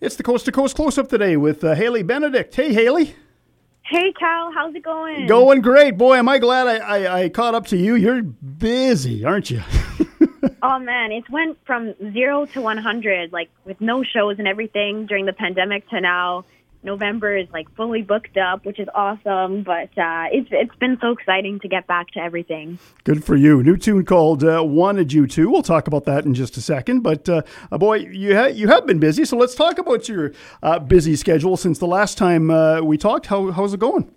It's the Coast to Coast Close-Up today with Haley Benedict. Hey, Haley. Hey, Cal. How's it going? Going great. Boy, am I glad I caught up to you. You're busy, aren't you? Oh, man. It went from 0 to 100, like with no shows and everything during the pandemic to now. November is like fully booked up, which is awesome. But it's been so exciting to get back to everything. Good for you. New tune called Wanted You To. We'll talk about that in just a second. But boy, you have been busy. So let's talk about your busy schedule since the last time we talked. How's it going?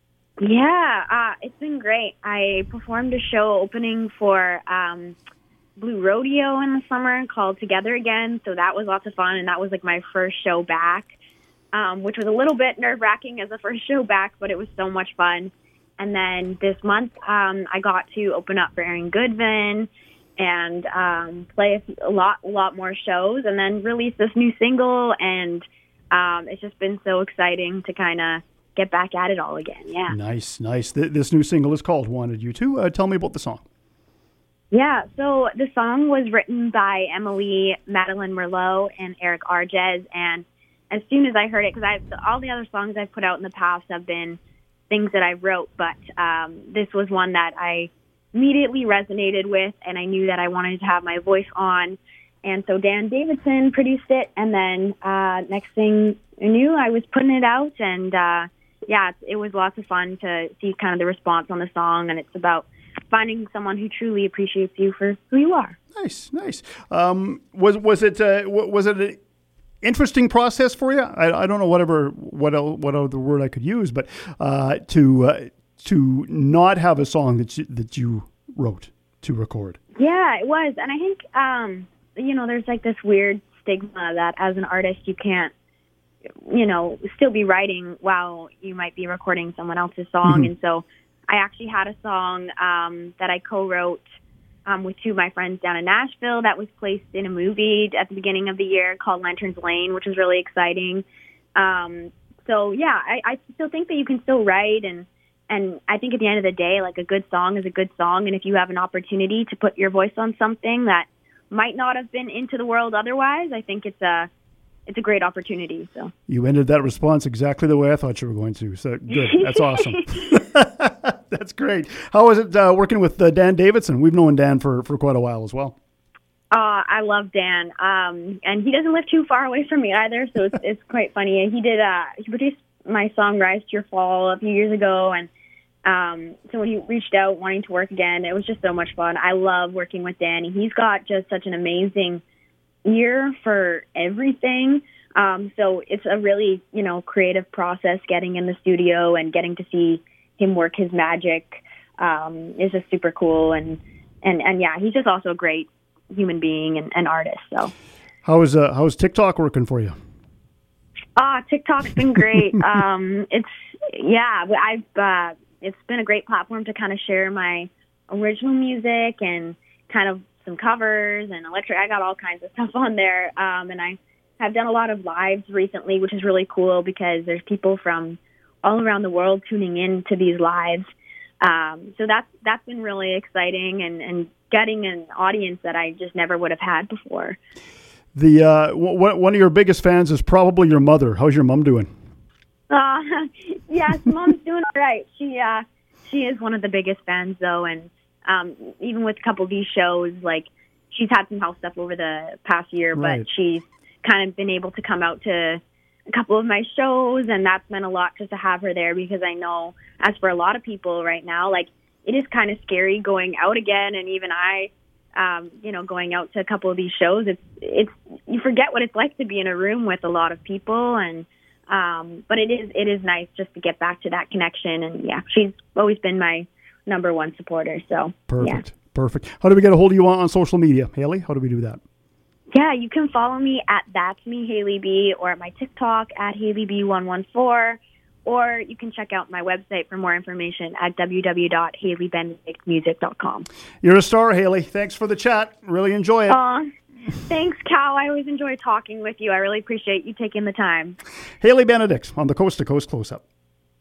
Yeah, it's been great. I performed a show opening for Blue Rodeo in the summer called Together Again. So that was lots of fun. And that was like my first show back. Which was a little bit nerve-wracking as a first show back, but it was so much fun. And then this month, I got to open up for Aaron Goodvin and play a lot more shows, and then release this new single. And it's just been so exciting to kind of get back at it all again. Yeah. Nice. This new single is called Wanted You To. Tell me about the song. Yeah, so the song was written by Emily Madeline Merlot and Eric Arges, and as soon as I heard it, because all the other songs I've put out in the past have been things that I wrote, but this was one that I immediately resonated with, and I knew that I wanted to have my voice on. And so Dan Davidson produced it, and then next thing I knew, I was putting it out, and it was lots of fun to see kind of the response on the song, and it's about finding someone who truly appreciates you for who you are. Nice. Was it an interesting process for you? I don't know what other word I could use, but to not have a song that you wrote to record. Yeah, it was, and I think there's like this weird stigma that as an artist you can't still be writing while you might be recording someone else's song, and so I actually had a song that I co-wrote with two of my friends down in Nashville that was placed in a movie at the beginning of the year called Lanterns Lane, which was really exciting. I still think that you can still write, and I think at the end of the day, like, a good song is a good song, and if you have an opportunity to put your voice on something that might not have been into the world otherwise, I think it's a great opportunity. So you ended that response exactly the way I thought you were going to. So good. That's awesome. That's great. How was it working with Dan Davidson? We've known Dan for quite a while as well. I love Dan. And he doesn't live too far away from me either, so it's quite funny. He produced my song Rise to Your Fall a few years ago, and so when he reached out wanting to work again, it was just so much fun. I love working with Dan. He's got just such an amazing ear for everything. So it's a really, creative process getting in the studio and getting to see him work his magic is just super cool. And yeah, he's just also a great human being and artist. So how's TikTok working for you? TikTok's been great. It's been a great platform to kind of share my original music and kind of some covers and electric. I got all kinds of stuff on there. And I have done a lot of lives recently, which is really cool because there's people from all around the world tuning in to these lives. So that's been really exciting and getting an audience that I just never would have had before. One of your biggest fans is probably your mother. How's your mom doing? Yes, Mom's doing all right. She is one of the biggest fans though, and even with a couple of these shows, like, she's had some house stuff over the past year, right, but she's kind of been able to come out to a couple of my shows, and that's meant a lot just to have her there, because I know, as for a lot of people right now, like, it is kind of scary going out again, and even I, going out to a couple of these shows, it's you forget what it's like to be in a room with a lot of people, and but it is nice just to get back to that connection, and yeah, she's always been my number one supporter. So perfect. How do we get a hold of you on social media, Haley? How do we do that? Yeah, you can follow me at That's Me Haley B, or at my TikTok at HaleyB114, or you can check out my website for more information at www.haleybenedictmusic.com. You're a star, Haley. Thanks for the chat. Really enjoy it. Thanks, Cal. I always enjoy talking with you. I really appreciate you taking the time. Haley Benedict on the Coast to Coast Close-Up.